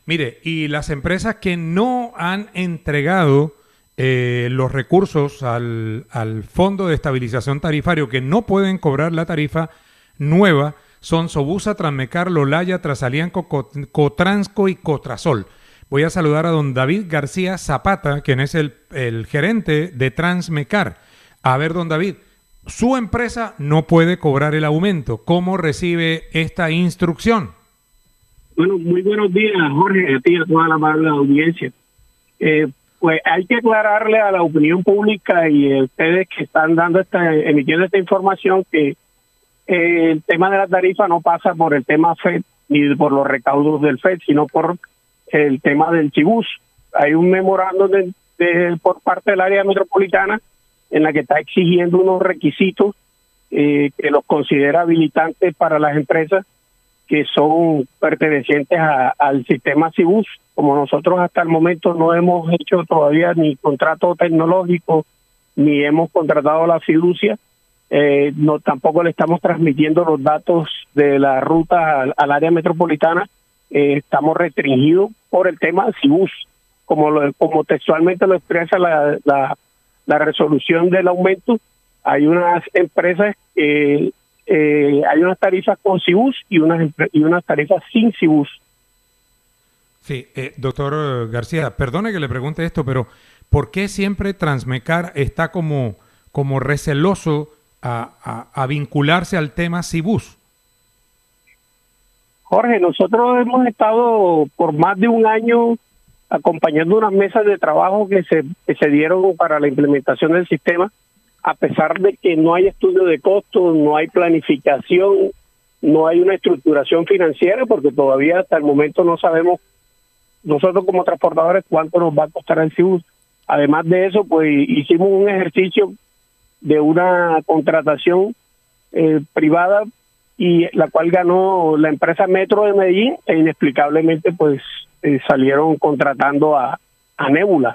Mire, y las empresas que no han entregado los recursos al Fondo de Estabilización Tarifario, que no pueden cobrar la tarifa nueva, son Sobusa, Transmecar, Lolaya, Trasalianco, Cotransco y Cotrasol. Voy a saludar a don David García Zapata, quien es el gerente de Transmecar. A ver, don David, su empresa no puede cobrar el aumento. ¿Cómo recibe esta instrucción? Bueno, muy buenos días, Jorge, a ti y a toda la amable audiencia. Pues hay que aclararle a la opinión pública y a ustedes que están emitiendo esta información que el tema de la tarifa no pasa por el tema FED ni por los recaudos del FED, sino por el tema del Cibus. Hay un memorándum por parte del área metropolitana en la que está exigiendo unos requisitos que los considera habilitantes para las empresas que son pertenecientes al sistema Cibus. Como nosotros hasta el momento no hemos hecho todavía ni contrato tecnológico, ni hemos contratado la fiducia, no tampoco le estamos transmitiendo los datos de la ruta al área metropolitana, estamos restringidos por el tema Cibus, como textualmente lo expresa la resolución del aumento. Hay unas empresas que hay unas tarifas con Cibus y unas tarifas sin Cibus. Sí, doctor García, perdone que le pregunte esto, pero ¿por qué siempre Transmecar está como receloso a vincularse al tema Cibus? Jorge, nosotros hemos estado por más de un año acompañando unas mesas de trabajo que se dieron para la implementación del sistema, a pesar de que no hay estudio de costos, no hay planificación, no hay una estructuración financiera, porque todavía hasta el momento no sabemos nosotros como transportadores cuánto nos va a costar el Cibus. Además de eso, pues hicimos un ejercicio de una contratación privada y la cual ganó la empresa Metro de Medellín e inexplicablemente pues salieron contratando a Nebula.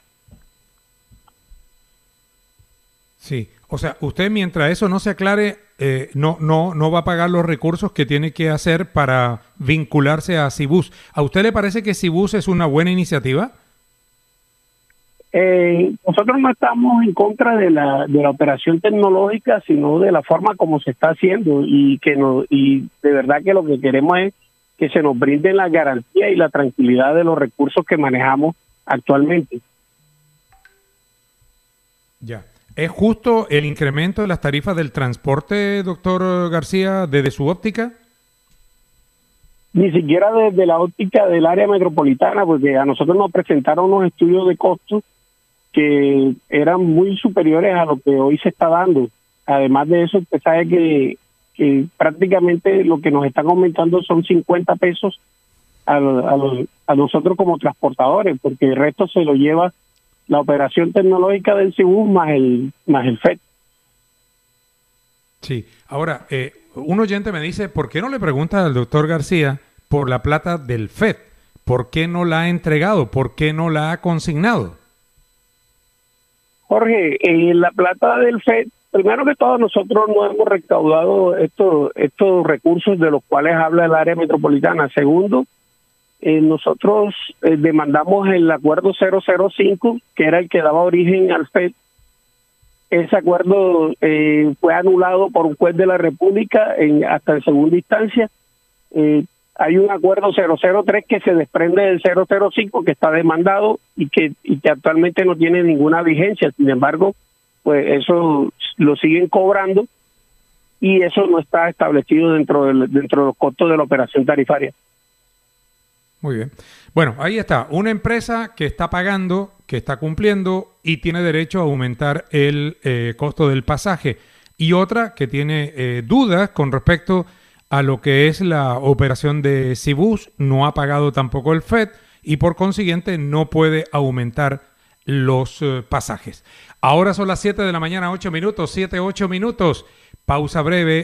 Sí, o sea, usted mientras eso no se aclare, no va a pagar los recursos que tiene que hacer para vincularse a Cibus. ¿A usted le parece que Cibus es una buena iniciativa? Nosotros no estamos en contra de la operación tecnológica, sino de la forma como se está haciendo y de verdad que lo que queremos es que se nos brinden la garantía y la tranquilidad de los recursos que manejamos actualmente. Ya. ¿Es justo el incremento de las tarifas del transporte, doctor García, desde su óptica? Ni siquiera desde la óptica del área metropolitana, porque a nosotros nos presentaron unos estudios de costos que eran muy superiores a lo que hoy se está dando. Además de eso, usted sabe que prácticamente lo que nos están aumentando son 50 pesos a nosotros como transportadores, porque el resto se lo lleva la operación tecnológica del Cibus más el FED. Sí. Ahora, un oyente me dice, ¿por qué no le pregunta al doctor García por la plata del FED? ¿Por qué no la ha entregado? ¿Por qué no la ha consignado? Jorge, la plata del FED, primero que todo, nosotros no hemos recaudado estos recursos de los cuales habla el área metropolitana. Segundo, nosotros demandamos el acuerdo 005, que era el que daba origen al FED. Ese acuerdo fue anulado por un juez de la República hasta en segunda instancia. Hay un acuerdo 003 que se desprende del 005 que está demandado y que actualmente no tiene ninguna vigencia. Sin embargo, pues eso lo siguen cobrando y eso no está establecido dentro de los costos de la operación tarifaria. Muy bien. Bueno, ahí está. Una empresa que está pagando, que está cumpliendo y tiene derecho a aumentar el costo del pasaje. Y otra que tiene dudas con respecto a lo que es la operación de Cibus, no ha pagado tampoco el FED y por consiguiente no puede aumentar los pasajes. Ahora son las 7 de la mañana, 8 minutos, 7, 8 minutos. Pausa breve.